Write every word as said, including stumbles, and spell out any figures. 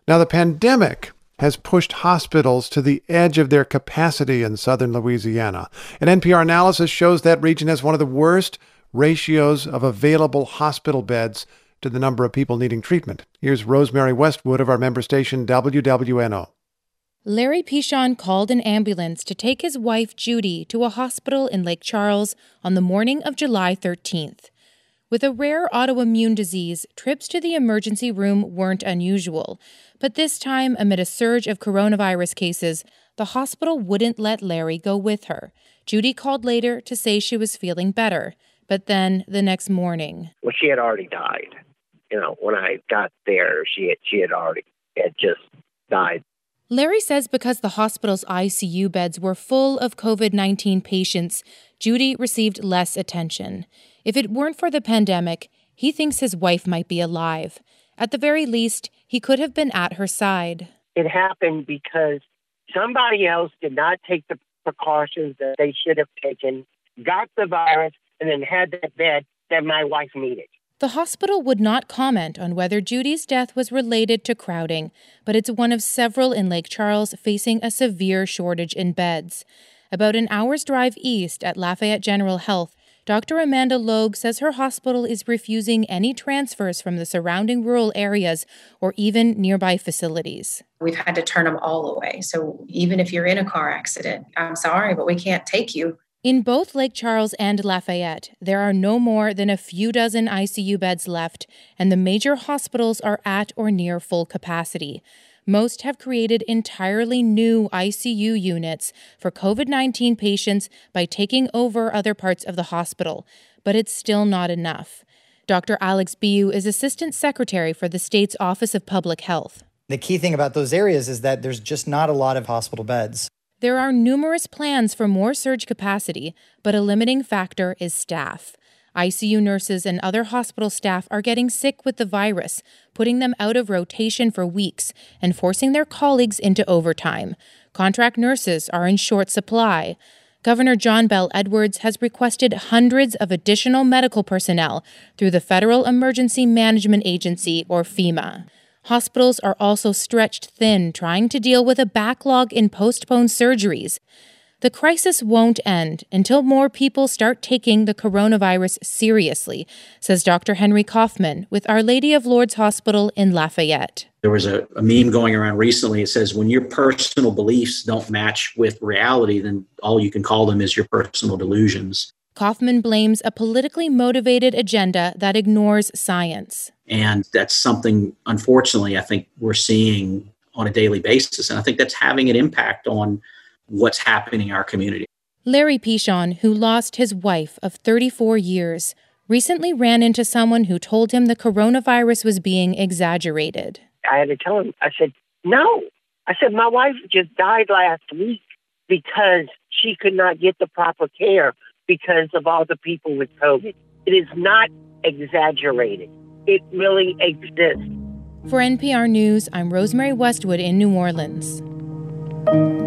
Now, the pandemic has pushed hospitals to the edge of their capacity in southern Louisiana. An N P R analysis shows that region has one of the worst ratios of available hospital beds to the number of people needing treatment. Here's Rosemary Westwood of our member station W W N O. Larry Pichon called an ambulance to take his wife, Judy, to a hospital in Lake Charles on the morning of July thirteenth. With a rare autoimmune disease, trips to the emergency room weren't unusual. But this time, amid a surge of coronavirus cases, the hospital wouldn't let Larry go with her. Judy called later to say she was feeling better. But then, the next morning... Well, she had already died. You know, when I got there, she had, she had already had just died. Larry says because the hospital's I C U beds were full of covid nineteen patients, Judy received less attention. If it weren't for the pandemic, he thinks his wife might be alive. At the very least, he could have been at her side. It happened because somebody else did not take the precautions that they should have taken, got the virus, and then had that bed that my wife needed. The hospital would not comment on whether Judy's death was related to crowding, but it's one of several in Lake Charles facing a severe shortage in beds. About an hour's drive east at Lafayette General Health, Doctor Amanda Logue says her hospital is refusing any transfers from the surrounding rural areas or even nearby facilities. We've had to turn them all away. So even if you're in a car accident, I'm sorry, but we can't take you. In both Lake Charles and Lafayette, there are no more than a few dozen I C U beds left, and the major hospitals are at or near full capacity. Most have created entirely new I C U units for covid nineteen patients by taking over other parts of the hospital, but it's still not enough. Doctor Alex Biu is Assistant Secretary for the state's Office of Public Health. The key thing about those areas is that there's just not a lot of hospital beds. There are numerous plans for more surge capacity, but a limiting factor is staff. I C U nurses and other hospital staff are getting sick with the virus, putting them out of rotation for weeks and forcing their colleagues into overtime. Contract nurses are in short supply. Governor John Bell Edwards has requested hundreds of additional medical personnel through the Federal Emergency Management Agency, or FEMA. Hospitals are also stretched thin, trying to deal with a backlog in postponed surgeries. The crisis won't end until more people start taking the coronavirus seriously, says Doctor Henry Kaufman with Our Lady of Lourdes Hospital in Lafayette. There was a, a meme going around recently. It says, when your personal beliefs don't match with reality, then all you can call them is your personal delusions. Kaufman blames a politically motivated agenda that ignores science. And that's something, unfortunately, I think we're seeing on a daily basis. And I think that's having an impact on what's happening in our community. Larry Pichon, who lost his wife of thirty-four years, recently ran into someone who told him the coronavirus was being exaggerated. I had to tell him, I said, no. I said, my wife just died last week because she could not get the proper care because of all the people with COVID. It is not exaggerated. It really exists. For N P R News, I'm Rosemary Westwood in New Orleans.